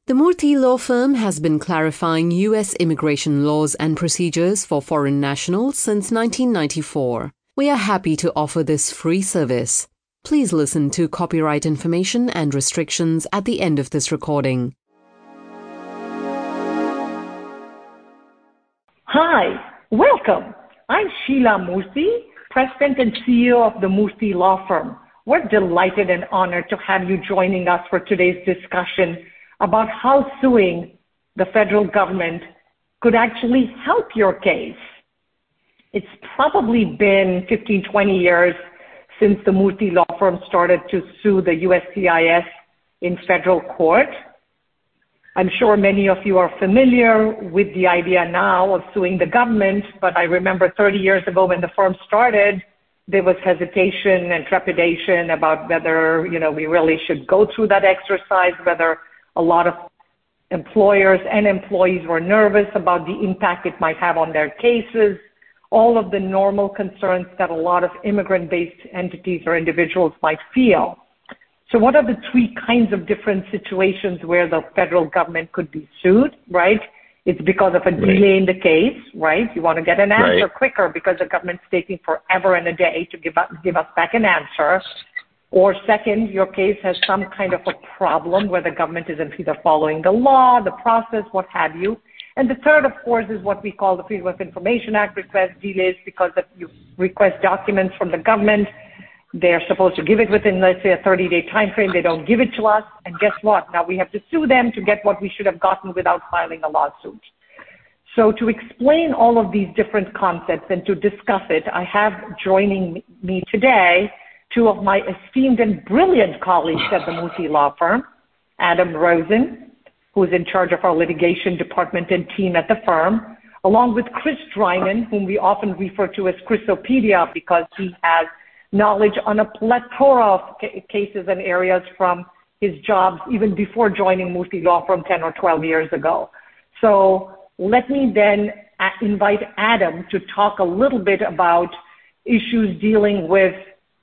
The Murthy Law Firm has been clarifying U.S. immigration laws and procedures for foreign nationals since 1994. We are happy to offer this free service. Please listen to copyright information and restrictions at the end of this recording. Hi, welcome. I'm Sheila Murthy, President and CEO of the Murthy Law Firm. We're delighted and honored to have you joining us for today's discussion about how suing the federal government could actually help your case. It's probably been 15, 20 years since the Murthy Law Firm started to sue the USCIS in federal court. I'm sure many of you are familiar with the idea now of suing the government, but I remember 30 years ago when the firm started, there was hesitation and trepidation about whether, we really should go through that exercise, whether a lot of employers and employees were nervous about the impact it might have on their cases, all of the normal concerns that a lot of immigrant-based entities or individuals might feel. So what are the three kinds of different situations where the federal government could be sued, right? It's because of a delay in the case, right? You want to get an answer quicker because the government's taking forever and a day to give us back an answer. Or second, your case has some kind of a problem where the government isn't either following the law, the process, what have you. And the third, of course, is what we call the Freedom of Information Act request delays because if you request documents from the government, they're supposed to give it within, let's say, a 30-day time frame. They don't give it to us. And guess what? Now we have to sue them to get what we should have gotten without filing a lawsuit. So to explain all of these different concepts and to discuss it, I have joining me today two of my esteemed and brilliant colleagues at the Murthy Law Firm, Adam Rosen, who is in charge of our litigation department and team at the firm, along with Chris Drynan, whom we often refer to as Chrisopedia because he has knowledge on a plethora of cases and areas from his jobs even before joining Murthy Law Firm 10 or 12 years ago. So let me then invite Adam to talk a little bit about issues dealing with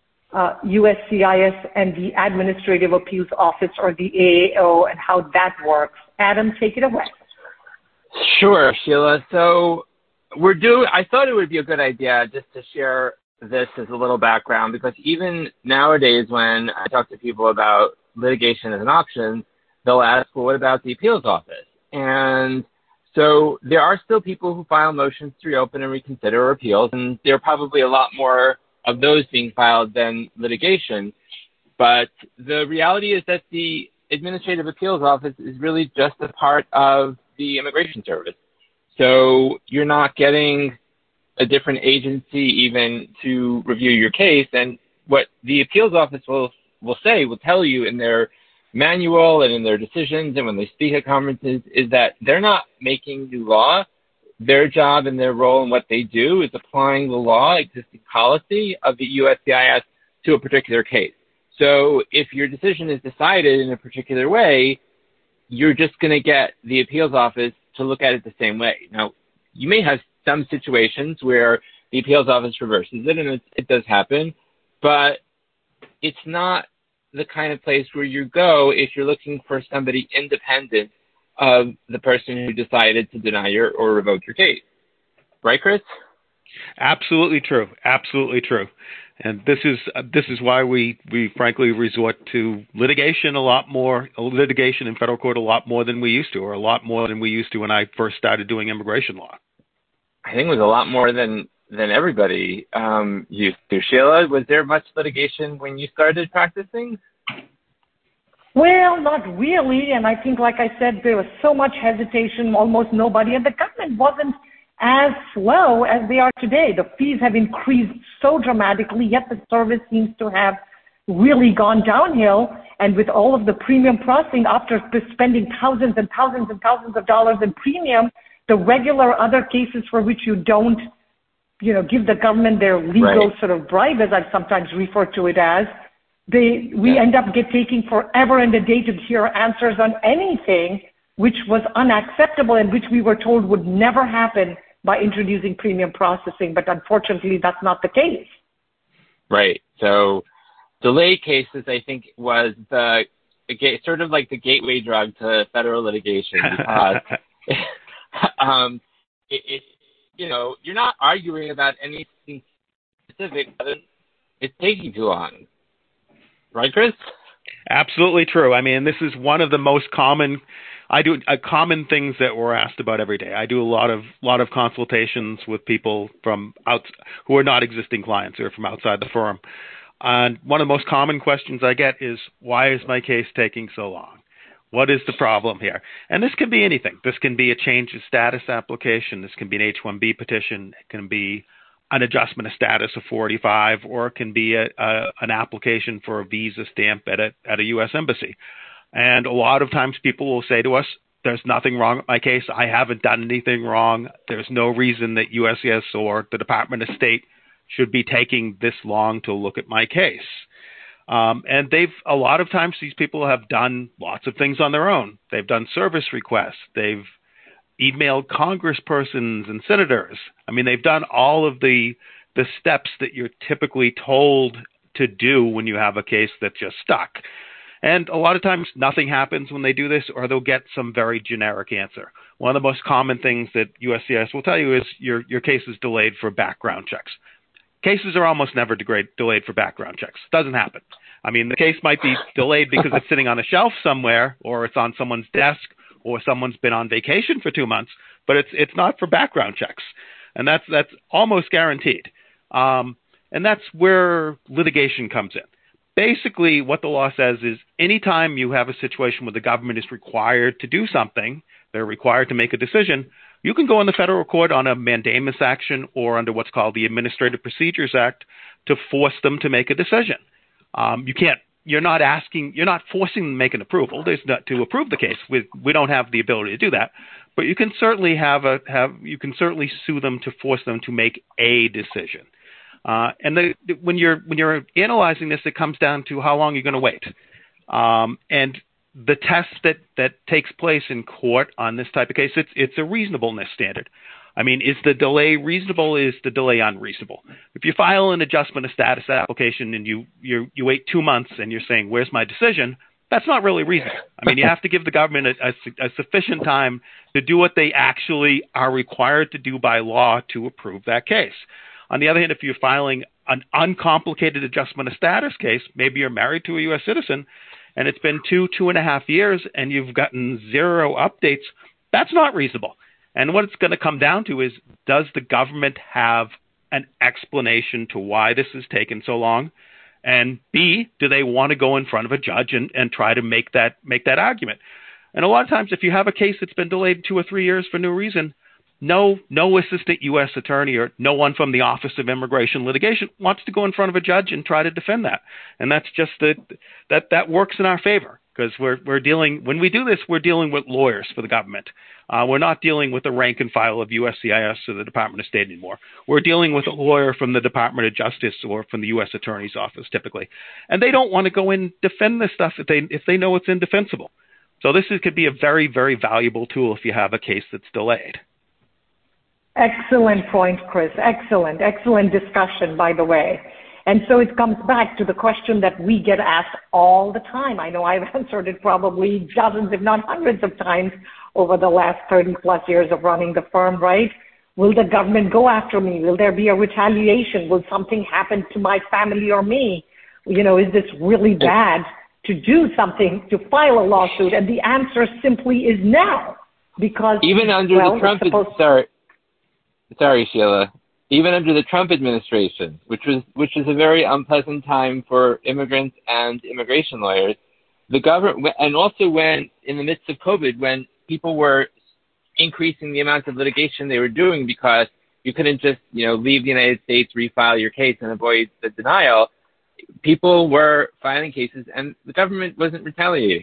USCIS and the Administrative Appeals Office, or the AAO, and how that works. Adam, take it away. Sure, Sheila. So I thought it would be a good idea just to share this as a little background, because even nowadays when I talk to people about litigation as an option, they'll ask, well, what about the appeals office? And so there are still people who file motions to reopen and reconsider appeals, and there are probably a lot more of those being filed than litigation. But the reality is that the Administrative Appeals Office is really just a part of the Immigration Service. So you're not getting a different agency even to review your case. And what the Appeals Office will tell you in their manual and in their decisions and when they speak at conferences is that they're not making new law. Their job and their role and what they do is applying the law, existing policy of the USCIS to a particular case. So if your decision is decided in a particular way, you're just going to get the appeals office to look at it the same way. Now, you may have some situations where the appeals office reverses it, and it does happen, but it's not the kind of place where you go if you're looking for somebody independent of the person who decided to deny or revoke your case. Right, Chris? Absolutely true. Absolutely true. And this is why we frankly resort to litigation in federal court a lot more than we used to, or a lot more than we used to when I first started doing immigration law. I think it was a lot more than everybody used to. Sheila, was there much litigation when you started practicing? Well, not really. And I think, like I said, there was so much hesitation, almost nobody. And the government wasn't as slow as they are today. The fees have increased so dramatically, yet the service seems to have really gone downhill. And with all of the premium processing, after spending thousands and thousands and thousands of dollars in premium, the regular other cases for which you don't, give the government their legal sort of bribe, as I've sometimes referred to it as, we end up taking forever and a day to hear answers on anything, which was unacceptable and which we were told would never happen by introducing premium processing. But unfortunately, that's not the case. Right. So delay cases, I think, was the sort of like the gateway drug to federal litigation because you're not arguing about anything specific, but it's taking too long. Right, Chris? Absolutely true. I mean, this is one of the most common things that we're asked about every day. I do a lot of consultations with people who are not existing clients or from outside the firm. And one of the most common questions I get is, why is my case taking so long? What is the problem here? And this can be anything. This can be a change of status application. This can be an H-1B petition. It can be an adjustment of status of 485, or it can be an application for a visa stamp at a U.S. embassy. And a lot of times people will say to us, there's nothing wrong with my case. I haven't done anything wrong. There's no reason that USCIS or the Department of State should be taking this long to look at my case. And a lot of times these people have done lots of things on their own. They've done service requests. They've emailed congresspersons and senators. I mean, they've done all of the steps that you're typically told to do when you have a case that's just stuck. And a lot of times nothing happens when they do this, or they'll get some very generic answer. One of the most common things that USCIS will tell you is your case is delayed for background checks. Cases are almost never delayed for background checks. Doesn't happen. I mean, the case might be delayed because it's sitting on a shelf somewhere, or it's on someone's desk, or someone's been on vacation for 2 months, but it's not for background checks. And that's almost guaranteed. And that's where litigation comes in. Basically, what the law says is anytime you have a situation where the government is required to do something, they're required to make a decision, you can go in the federal court on a mandamus action or under what's called the Administrative Procedures Act to force them to make a decision. You're not forcing them to make an approval. There's not to approve the case. We don't have the ability to do that, but you can certainly you can certainly sue them to force them to make a decision. When you're analyzing this, it comes down to how long you're going to wait. And the test that takes place in court on this type of case, it's a reasonableness standard. I mean, is the delay reasonable? Is the delay unreasonable? If you file an adjustment of status application and you wait 2 months and you're saying, where's my decision? That's not really reasonable. I mean, you have to give the government a sufficient time to do what they actually are required to do by law to approve that case. On the other hand, if you're filing an uncomplicated adjustment of status case, maybe you're married to a U.S. citizen, and it's been 2.5 years, and you've gotten 0 updates, that's not reasonable. And what it's going to come down to is, does the government have an explanation to why this has taken so long? And B, do they want to go in front of a judge and try to make that argument? And a lot of times, if you have a case that's been delayed 2 or 3 years for no reason, no assistant U.S. attorney or no one from the Office of Immigration Litigation wants to go in front of a judge and try to defend that. And that's just that works in our favor, because when we do this, we're dealing with lawyers for the government. We're not dealing with the rank and file of USCIS or the Department of State anymore. We're dealing with a lawyer from the Department of Justice or from the U.S. Attorney's Office typically. And they don't want to go in and defend this stuff if they know it's indefensible. So this could be a very, very valuable tool if you have a case that's delayed. Excellent point, Chris. Excellent discussion, by the way. And so it comes back to the question that we get asked all the time. I know I've answered it probably dozens, if not hundreds of times over the last 30 plus years of running the firm, right? Will the government go after me? Will there be a retaliation? Will something happen to my family or me? You know, is this really bad to do something, to file a lawsuit? And the answer simply is no, because even under the Trump, sorry, Sheila. Even under the Trump administration, which was a very unpleasant time for immigrants and immigration lawyers, the government, and also when in the midst of COVID, when people were increasing the amount of litigation they were doing because you couldn't just, leave the United States, refile your case, and avoid the denial, people were filing cases, and the government wasn't retaliating.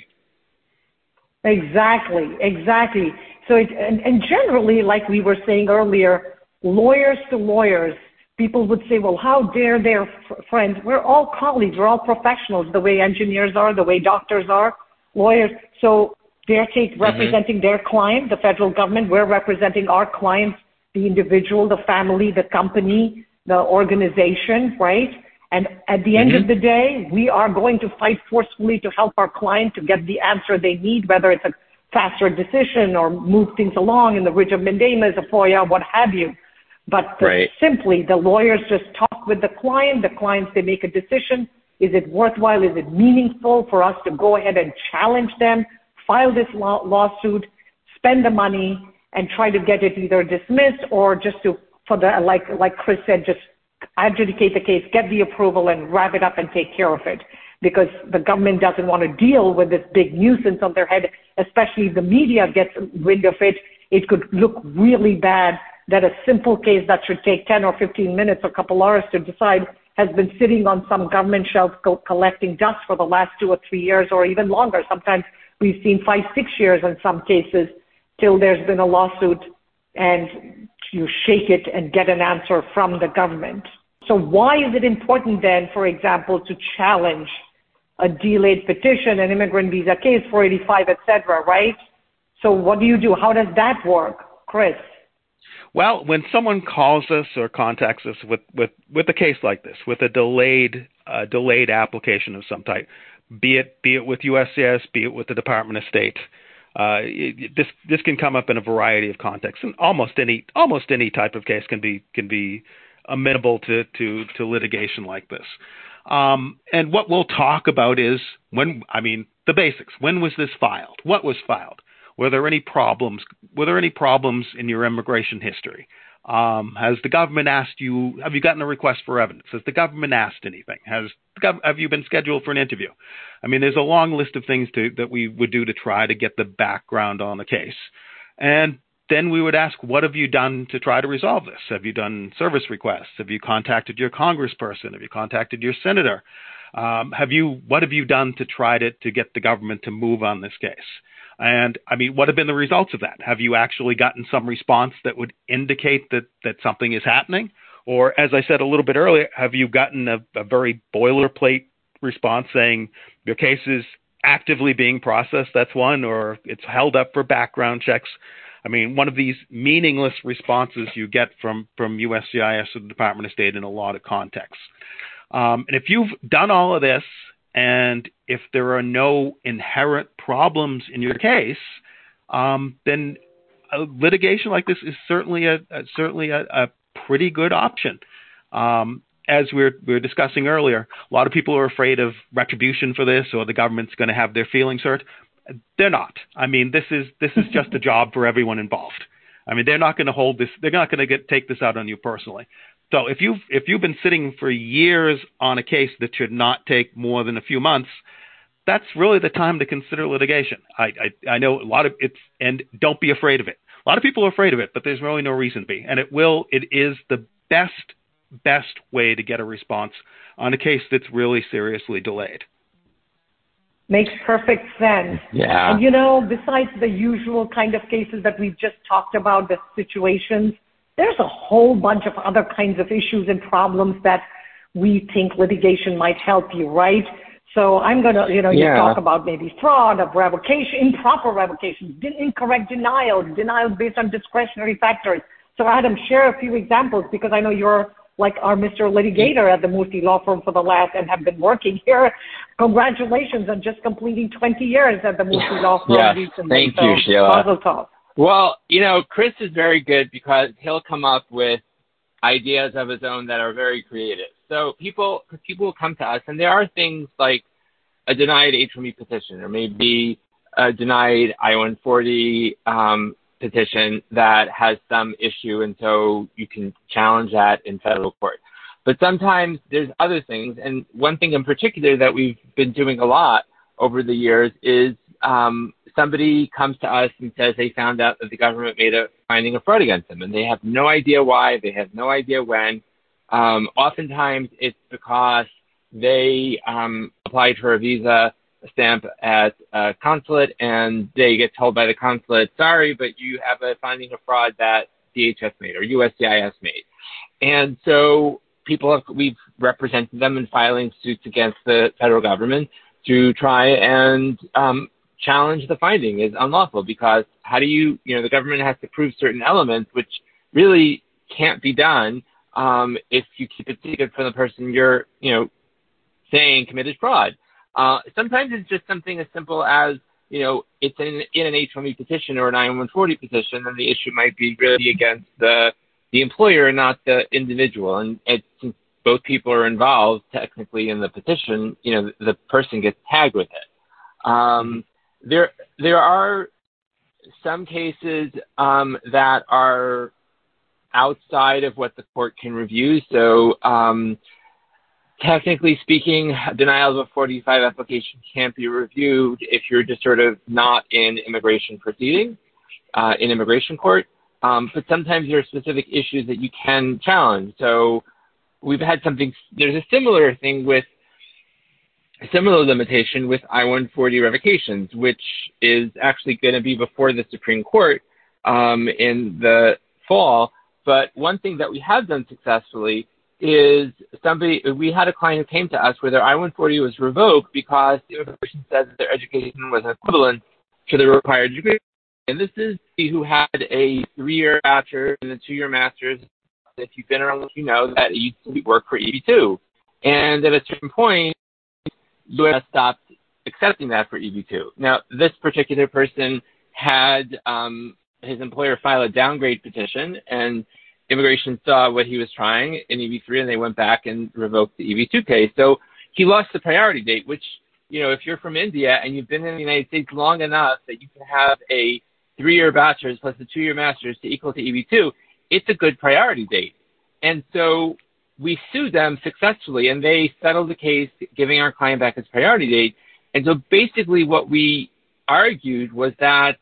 Exactly. So, and generally, like we were saying earlier, lawyers to lawyers, people would say, well, how dare their friends? We're all colleagues. We're all professionals, the way engineers are, the way doctors are, lawyers. So they're representing their client, the federal government. We're representing our clients, the individual, the family, the company, the organization, right? And at the end of the day, we are going to fight forcefully to help our client to get the answer they need, whether it's a faster decision or move things along in the writ of mandamus, a FOIA, what have you. But simply, the lawyers just talk with the clients, they make a decision. Is it worthwhile? Is it meaningful for us to go ahead and challenge them, file this lawsuit, spend the money, and try to get it either dismissed or just to, like Chris said, just adjudicate the case, get the approval, and wrap it up and take care of it. Because the government doesn't want to deal with this big nuisance on their head, especially if the media gets wind of it. It could look really bad that a simple case that should take 10 or 15 minutes or a couple hours to decide has been sitting on some government shelf collecting dust for the last 2 or 3 years or even longer. Sometimes we've seen 5, 6 years in some cases till there's been a lawsuit and you shake it and get an answer from the government. So why is it important then, for example, to challenge a delayed petition, an immigrant visa case, 485, et cetera, right? So what do you do? How does that work, Chris? Well, when someone calls us or contacts us with a case like this, with a delayed application of some type, be it with USCIS, be it with the Department of State, this can come up in a variety of contexts, and almost any type of case can be amenable to litigation like this. And what we'll talk about is the basics. When was this filed? What was filed? Were there any problems? Were there any problems in your immigration history? Has the government asked you? Have you gotten a request for evidence? Has the government asked anything? Have you been scheduled for an interview? I mean, there's a long list of things that we would do to try to get the background on the case, and then we would ask, what have you done to try to resolve this? Have you done service requests? Have you contacted your congressperson? Have you contacted your senator? What have you done to try to get the government to move on this case? And I mean, what have been the results of that? Have you actually gotten some response that would indicate that something is happening? Or, as I said a little bit earlier, have you gotten a very boilerplate response saying your case is actively being processed? That's one, or it's held up for background checks. I mean, one of these meaningless responses you get from USCIS or the Department of State in a lot of contexts. And if you've done all of this, and if there are no inherent problems in your case, then a litigation like this is certainly a pretty good option. As we were discussing earlier, a lot of people are afraid of retribution for this, or the government's going to have their feelings hurt. They're not. I mean, this is just a job for everyone involved. I mean, they're not going to hold this. They're not going to take this out on you personally. So if you've been sitting for years on a case that should not take more than a few months, that's really the time to consider litigation. I know a lot of it's, and don't be afraid of it. A lot of people are afraid of it, but there's really no reason to be. And it is the best way to get a response on a case that's really seriously delayed. Makes perfect sense. Yeah. And besides the usual kind of cases that we've just talked about, the situations, there's a whole bunch of other kinds of issues and problems that we think litigation might help you, right? So I'm going to, you talk about maybe fraud, of revocation, improper revocation, incorrect denials based on discretionary factors. So Adam, share a few examples, because I know you're like our Mr. Litigator at the Moosey Law Firm for the last, and have been working here. Congratulations on just completing 20 years at the Moosey Law Firm recently. Thank you, Sheila. Mazel tov. Well, Chris is very good because he'll come up with ideas of his own that are very creative. So people will come to us, and there are things like a denied H-1B petition, or maybe a denied I-140 petition that has some issue, and so you can challenge that in federal court. But sometimes there's other things, and one thing in particular that we've been doing a lot over the years is somebody comes to us and says they found out that the government made a finding of fraud against them, and they have no idea why, they have no idea when. Oftentimes it's because they applied for a visa stamp at a consulate, and they get told by the consulate, sorry, but you have a finding of fraud that DHS made or USCIS made. And so we've represented them in filing suits against the federal government to try and challenge the finding is unlawful, because how do the government has to prove certain elements which really can't be done if you keep it secret from the person you're, saying committed fraud. Sometimes it's just something as simple as, it's in an H-1B petition or an I-140 petition, and the issue might be really against the employer and not the individual. And since both people are involved technically in the petition, the person gets tagged with it. There are some cases that are outside of what the court can review. So technically speaking, denial of a 45 application can't be reviewed if you're just sort of not in immigration proceedings, in immigration court. But sometimes there are specific issues that you can challenge. So we've had there's a similar thing with a similar limitation with I-140 revocations, which is actually going to be before the Supreme Court in the fall. But one thing that we have done successfully is we had a client who came to us where their I-140 was revoked because the immigration said that their education was equivalent to the required degree. And this is who had a 3-year bachelor's and a 2-year master's. If you've been around, you know that it used to work for EB-2. And at a certain point, U.S. stopped accepting that for EB-2. Now, this particular person had his employer file a downgrade petition, and immigration saw what he was trying in EB-3, and they went back and revoked the EB-2 case. So he lost the priority date, which, if you're from India and you've been in the United States long enough that you can have a 3-year bachelor's plus a 2-year master's to equal to EB-2, it's a good priority date. And so we sued them successfully, and they settled the case, giving our client back his priority date. And so basically what we argued was that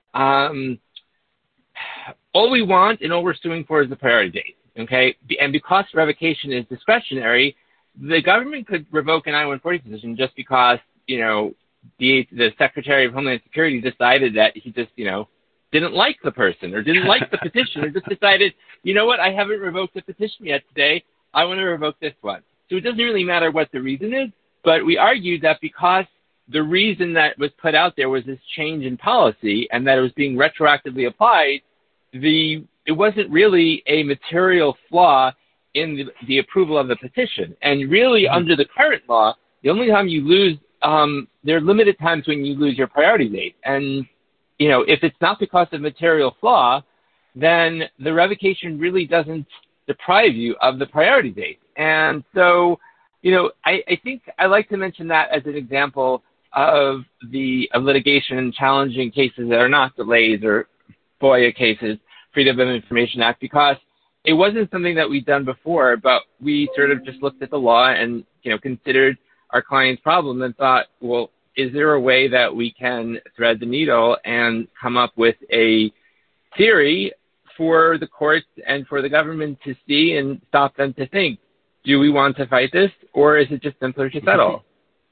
all we want and all we're suing for is the priority date, okay? And because revocation is discretionary, the government could revoke an I-140 petition just because, the Secretary of Homeland Security decided that he just, didn't like the person or didn't like the petition or just decided, I haven't revoked the petition yet today. I want to revoke this one. So it doesn't really matter what the reason is, but we argued that because the reason that was put out there was this change in policy and that it was being retroactively applied, it wasn't really a material flaw in the approval of the petition. And really, under the current law, the only time you lose, there are limited times when you lose your priority date. And, if it's not because of material flaw, then the revocation really doesn't deprive you of the priority date. And so, I think I like to mention that as an example of litigation and challenging cases that are not delays or FOIA cases, Freedom of Information Act, because it wasn't something that we'd done before, but we sort of just looked at the law and, considered our client's problem and thought, well, is there a way that we can thread the needle and come up with a theory for the courts and for the government to see and stop them to think, do we want to fight this, or is it just simpler to settle?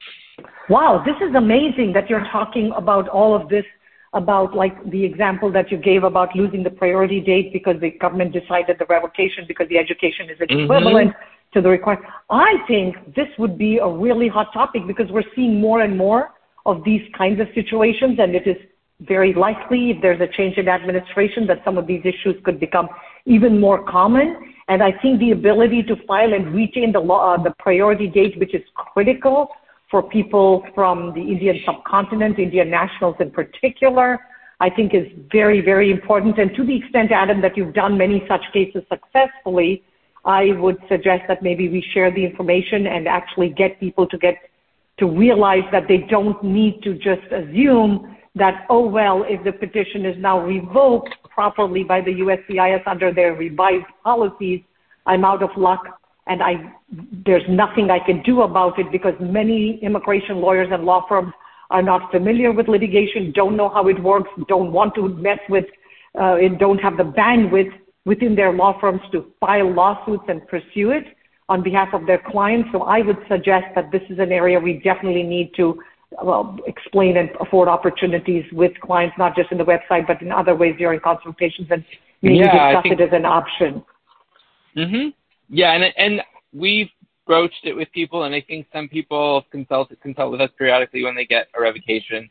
Wow, this is amazing that you're talking about all of this, about like the example that you gave about losing the priority date because the government decided the revocation because the education is equivalent to the requirement. I think this would be a really hot topic because we're seeing more and more of these kinds of situations, and it is very likely, if there's a change in administration, that some of these issues could become even more common. And I think the ability to file and retain the priority date, which is critical for people from the Indian subcontinent, Indian nationals in particular, I think is very, very important. And to the extent, Adam, that you've done many such cases successfully, I would suggest that maybe we share the information and actually get people to realize that they don't need to just assume that, oh, well, if the petition is now revoked properly by the USCIS under their revised policies, I'm out of luck and there's nothing I can do about it, because many immigration lawyers and law firms are not familiar with litigation, don't know how it works, don't want to mess with, and don't have the bandwidth within their law firms to file lawsuits and pursue it on behalf of their clients. So I would suggest that this is an area we definitely need to explain and afford opportunities with clients, not just in the website, but in other ways during consultations, and maybe discuss it as an option. Mm-hmm. Yeah, and we've broached it with people, and I think some people consult with us periodically when they get a revocation.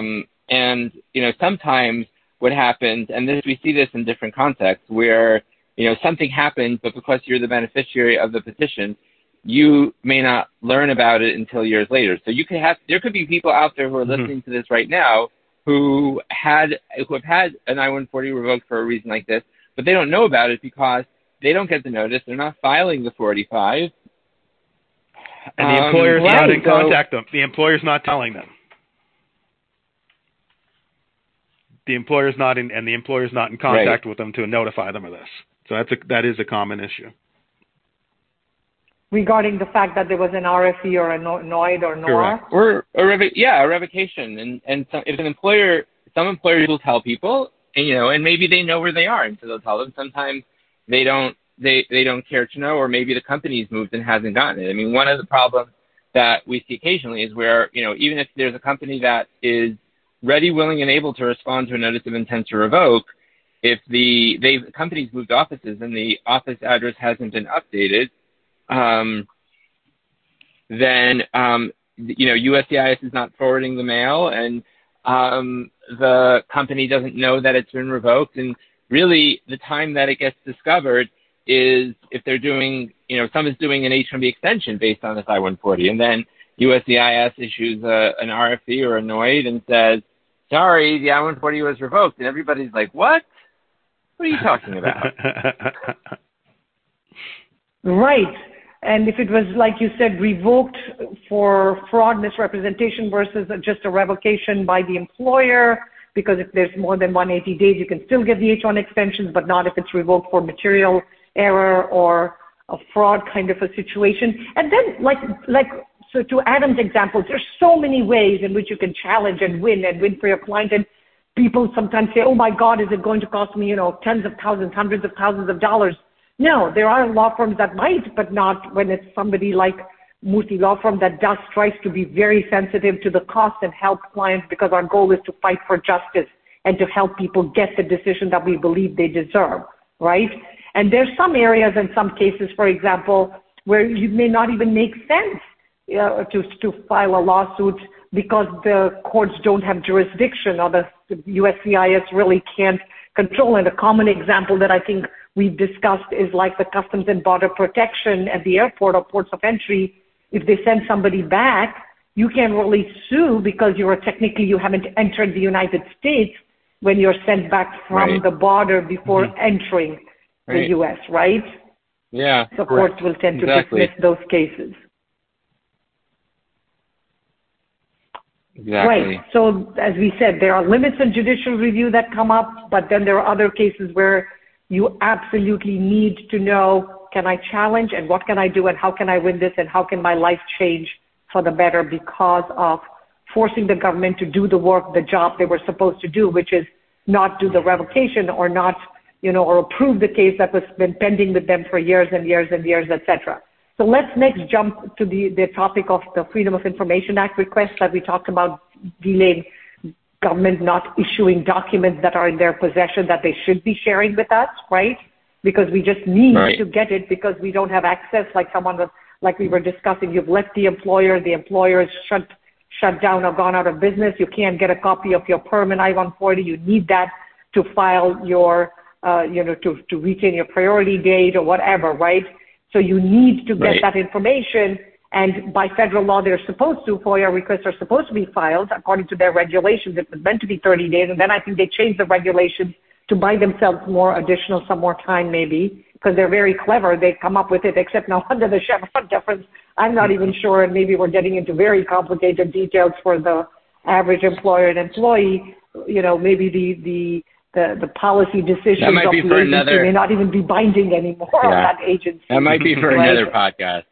And, sometimes what happens, and we see this in different contexts, where something happens, but because you're the beneficiary of the petition, you may not learn about it until years later. So there could be people out there who are listening to this right now who have had an I-140 revoked for a reason like this, but they don't know about it because they don't get the notice. They're not filing the 485. And the employer's not in contact them. The employer's not telling them. The employer's not in contact with them to notify them of this. So that is a common issue. Regarding the fact that there was an RFE or a NOID or NOR? Or a revocation. And some employers will tell people, and maybe they know where they are, and so they'll tell them. Sometimes they don't care to know, or maybe the company's moved and hasn't gotten it. I mean, one of the problems that we see occasionally is where, even if there's a company that is ready, willing, and able to respond to a notice of intent to revoke, if the company's moved offices and the office address hasn't been updated, then USCIS is not forwarding the mail, and the company doesn't know that it's been revoked. And really, the time that it gets discovered is if they're doing, someone's doing an H-1B extension based on this I-140, and then USCIS issues an RFE or a NOID and says, sorry, the I-140 was revoked, and everybody's like, what? What are you talking about? Right. And if it was, like you said, revoked for fraud, misrepresentation versus just a revocation by the employer, because if there's more than 180 days, you can still get the H-1 extensions, but not if it's revoked for material error or a fraud kind of a situation. And then, so to Adam's example, there's so many ways in which you can challenge and win for your client. And people sometimes say, oh my God, is it going to cost me, tens of thousands, hundreds of thousands of dollars? No, there are law firms that might, but not when it's somebody like Murthy Law Firm that tries to be very sensitive to the cost and help clients, because our goal is to fight for justice and to help people get the decision that we believe they deserve, right? And there's some areas in some cases, for example, where it may not even make sense to file a lawsuit because the courts don't have jurisdiction, or the USCIS really can't control. And a common example that I think we've discussed is like the Customs and Border Protection at the airport or ports of entry. If they send somebody back, you can't really sue because you haven't entered the United States when you're sent back from the border before entering the U.S., right? Yeah. So courts will tend to dismiss those cases. Exactly. Right. So as we said, there are limits in judicial review that come up, but then there are other cases where you absolutely need to know, can I challenge, and what can I do, and how can I win this, and how can my life change for the better because of forcing the government to do the work, the job they were supposed to do, which is not do the revocation or not, or approve the case that was been pending with them for years and years and years, et cetera. So let's next jump to the topic of the Freedom of Information Act request that we talked about, delaying government not issuing documents that are in their possession that they should be sharing with us, right? Because we just need to get it because we don't have access, like we were discussing. You've left the employer is shut down or gone out of business. You can't get a copy of your permanent I-140. You need that to file your, to retain your priority date or whatever, right? So you need to get that information, and by federal law, they're supposed to, FOIA requests are supposed to be filed according to their regulations. It was meant to be 30 days, and then I think they changed the regulations to buy themselves some more time maybe, because they're very clever. They come up with it, except now under the Chevron deference, I'm not even sure, and maybe we're getting into very complicated details for the average employer and employee. Maybe the policy decisions that might be of the for agency another, may not even be binding anymore on that agency. That might be for another podcast.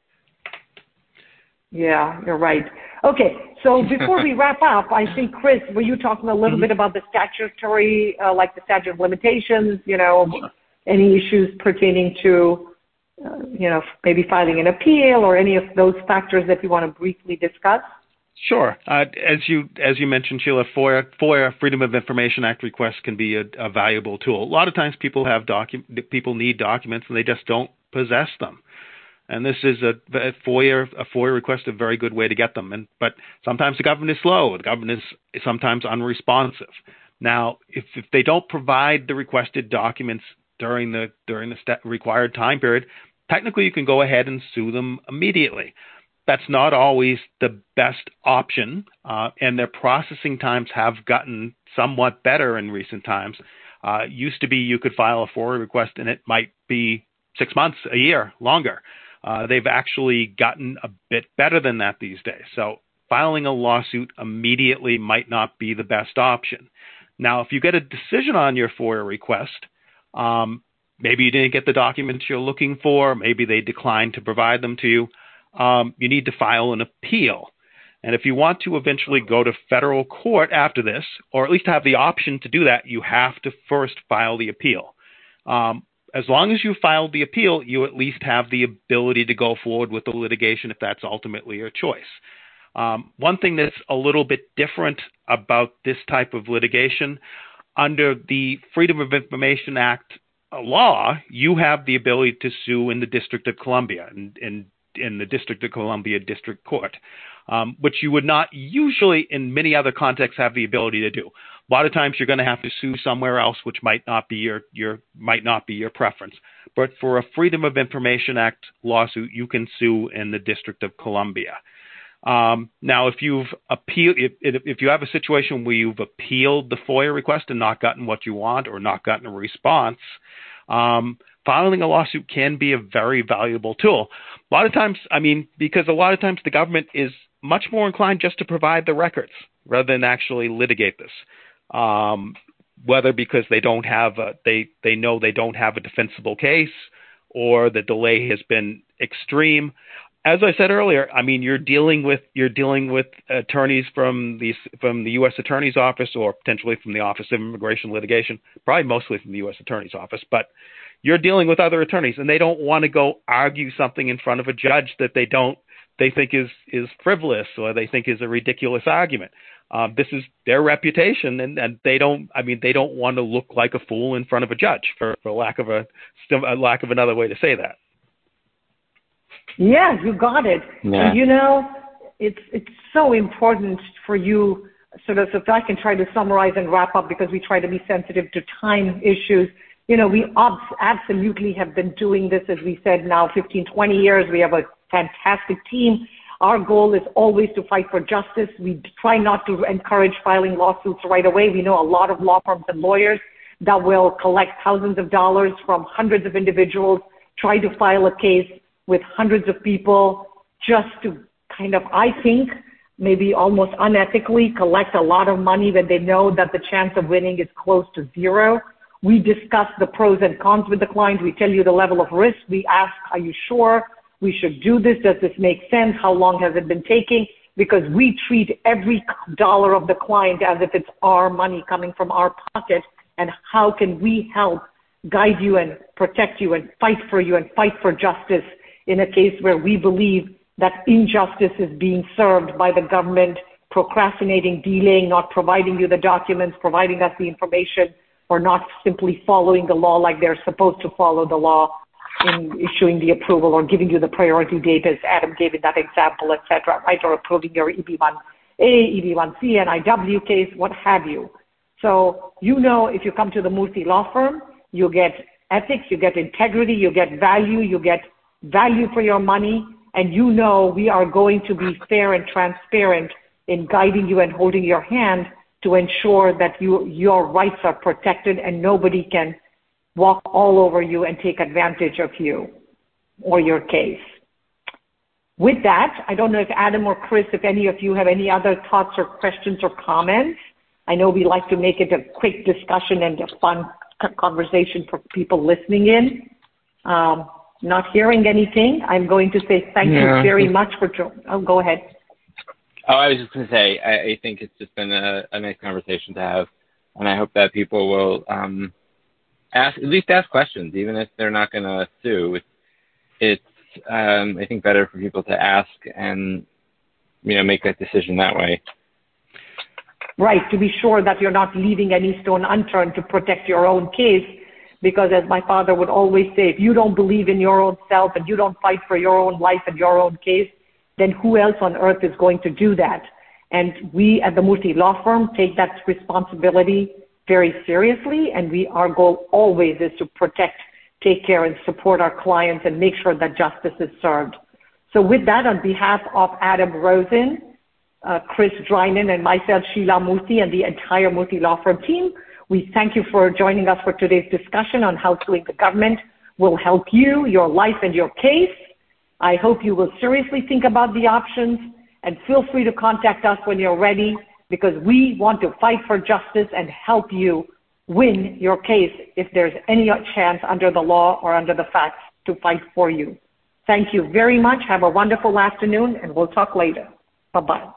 Yeah, you're right. Okay, so before we wrap up, I think, Chris, were you talking a little bit about the statutory, like the statute of limitations, any issues pertaining to, maybe filing an appeal or any of those factors that you want to briefly discuss? Sure. As you mentioned, Sheila, FOIA Freedom of Information Act requests can be a valuable tool. A lot of times people need documents and they just don't possess them. And this is a FOIA request, a very good way to get them. But sometimes the government is slow. The government is sometimes unresponsive. Now, if they don't provide the requested documents during the required time period, technically you can go ahead and sue them immediately. That's not always the best option, and their processing times have gotten somewhat better in recent times. Used to be you could file a FOIA request and it might be 6 months, a year, longer. They've actually gotten a bit better than that these days. So filing a lawsuit immediately might not be the best option. Now, if you get a decision on your FOIA request, maybe you didn't get the documents you're looking for, maybe they declined to provide them to you, you need to file an appeal. And if you want to eventually go to federal court after this, or at least have the option to do that, you have to first file the appeal. As long as you filed the appeal, you at least have the ability to go forward with the litigation if that's ultimately your choice. One thing that's a little bit different about this type of litigation, under the Freedom of Information Act law, you have the ability to sue in the District of Columbia, in the District of Columbia District Court, which you would not usually in many other contexts have the ability to do. A lot of times you're going to have to sue somewhere else, which might not be your preference. But for a Freedom of Information Act lawsuit, you can sue in the District of Columbia. Now, if you have a situation where you've appealed the FOIA request and not gotten what you want or not gotten a response, filing a lawsuit can be a very valuable tool. A lot of times the government is much more inclined just to provide the records rather than actually litigate this. Whether because they know they don't have a defensible case, or the delay has been extreme. As I said earlier, you're dealing with attorneys from the U.S. Attorney's Office, or potentially from the Office of Immigration Litigation, probably mostly from the U.S. Attorney's Office, but you're dealing with other attorneys, and they don't want to go argue something in front of a judge that they think is frivolous, or they think is a ridiculous argument. This is their reputation, and they don't want to look like a fool in front of a judge, for lack of another way to say that. Yeah, you got it. Yeah. And it's so important for you, sort of, if I can try to summarize and wrap up, because we try to be sensitive to time issues. We absolutely have been doing this, as we said, now 15, 20 years. We have a fantastic team. Our goal is always to fight for justice. We try not to encourage filing lawsuits right away. We know a lot of law firms and lawyers that will collect thousands of dollars from hundreds of individuals, try to file a case with hundreds of people just to kind of, I think, maybe almost unethically collect a lot of money when they know that the chance of winning is close to zero. We discuss the pros and cons with the client. We tell you the level of risk. We ask, are you sure we should do this? Does this make sense? How long has it been taking? Because we treat every dollar of the client as if it's our money coming from our pocket. And how can we help guide you and protect you and fight for you and fight for justice in a case where we believe that injustice is being served by the government, procrastinating, delaying, not providing you the documents, providing us the information, or not simply following the law like they're supposed to follow the law in issuing the approval or giving you the priority date, as Adam gave in that example, et cetera, right? Or approving your EB-1A, EB-1C, NIW case, what have you. So, if you come to the Murthy Law Firm, you get ethics, you get integrity, you get value for your money, and we are going to be fair and transparent in guiding you and holding your hand to ensure that your rights are protected and nobody can walk all over you and take advantage of you or your case. With that, I don't know if Adam or Chris, if any of you have any other thoughts or questions or comments. I know we like to make it a quick discussion and a fun conversation for people listening in. Not hearing anything, I'm going to say thank you very much for joining. Oh, go ahead. Oh, I was just going to say, I think it's just been a nice conversation to have, and I hope that people will at least ask questions, even if they're not going to sue. It's I think better for people to ask and make that decision that way. Right, to be sure that you're not leaving any stone unturned to protect your own case, because as my father would always say, if you don't believe in your own self and you don't fight for your own life and your own case, then who else on earth is going to do that? And we at the Murthy Law Firm take that responsibility very seriously, and our goal always is to protect, take care, and support our clients and make sure that justice is served. So with that, on behalf of Adam Rosen, Chris Drynan, and myself, Sheila Murthy, and the entire Murthy Law Firm team, we thank you for joining us for today's discussion on how suing the government will help you, your life, and your case. I hope you will seriously think about the options, and feel free to contact us when you're ready, because we want to fight for justice and help you win your case if there's any chance under the law or under the facts to fight for you. Thank you very much. Have a wonderful afternoon, and we'll talk later. Bye-bye.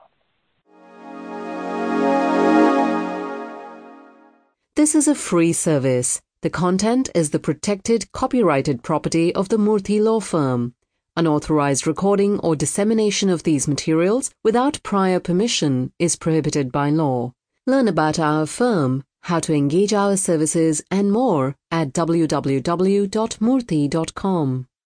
This is a free service. The content is the protected copyrighted property of the Murthy Law Firm. Unauthorized recording or dissemination of these materials without prior permission is prohibited by law. Learn about our firm, how to engage our services, and more at www.murthy.com.